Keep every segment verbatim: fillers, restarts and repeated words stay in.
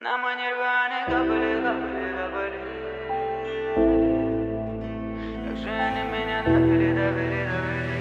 На манерве они капали, капали, капали. Как же они меня давили, давили, давили.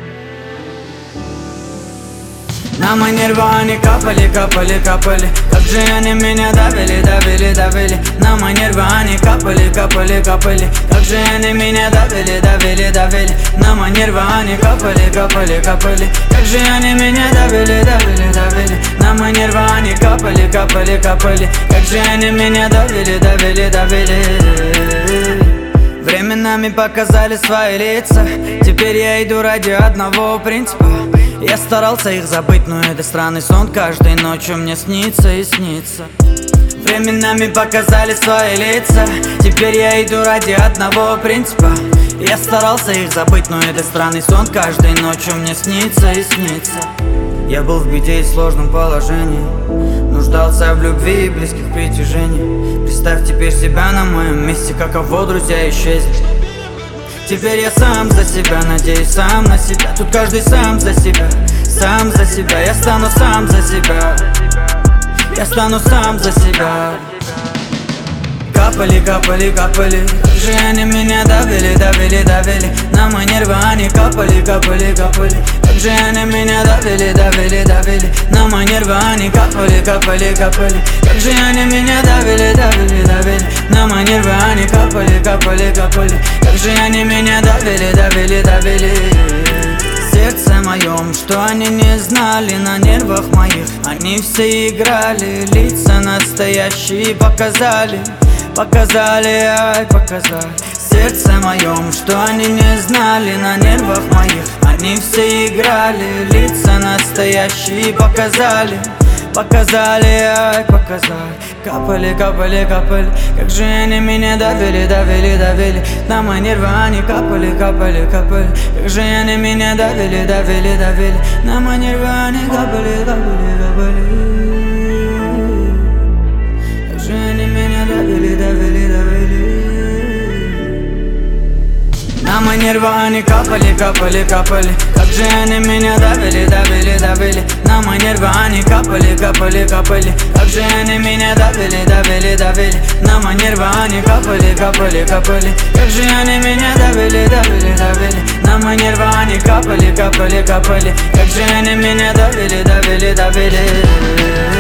На манерве они капали, капали, капали. Как же они меня давили, давили, давили. На манерве они капали, капали, капали. Как же они меня давили, давили, давили. На манерве они капали, капали, капали. Как же они меня давили, давили, давили. На манерве они капали, капали, капали. Как же они меня давили, давили, давили. Временами показали свои лица. Теперь я иду ради одного принципа. Я старался их забыть, но это странный сон. Каждой ночью мне снится и снится. Временами показали свои лица. Теперь я иду ради одного принципа. Я старался их забыть, но это странный сон. Каждой ночью мне снится и снится. Я был в беде и сложном положении, нуждался в любви и близких притяжениях. Представь теперь себя на моем месте, каково друзья исчезли. Теперь я сам за себя, надеюсь сам на себя. Тут каждый сам за себя, сам за себя. Я стану сам за себя, я стану сам за себя. Капали, капали, капали. Как же они меня давили, давили, давили. На мои нервы они капали, капали, капали. Как же они меня давили, давили, давили. На мои нервы они капали, капали, капали. Как же они меня давили, давили, давили. На мои нервы они капали, капали, капали. Как же они меня давили, давили, давили. Сердце моем, что они не знали на нервах моих. Они все играли, лица настоящие показали. Показали, ай, показали. Сердце моем, что они не знали на нервах моих. Они все играли, лица настоящие показали. Показали, ай, показали. Капали, капали, капали. Как же они меня давили, давили, давили. На мои нервы они капали, капали, капали. Как же они меня давили, давили, давили. На мои нервы они капали, капали, капали. Как же они меня давили, давили, давили. На мои нервы они капали, капали, капали. Как же они меня давили, давили, давили. На мои нервы они капали, капали, капали. Как же они меня давили, давили, давили. На мои нервы они капали, капали, капали. Как же они меня давили, давили, давили. На мои нервы они капали, капали, капали. Как же они меня давили, давили, давили.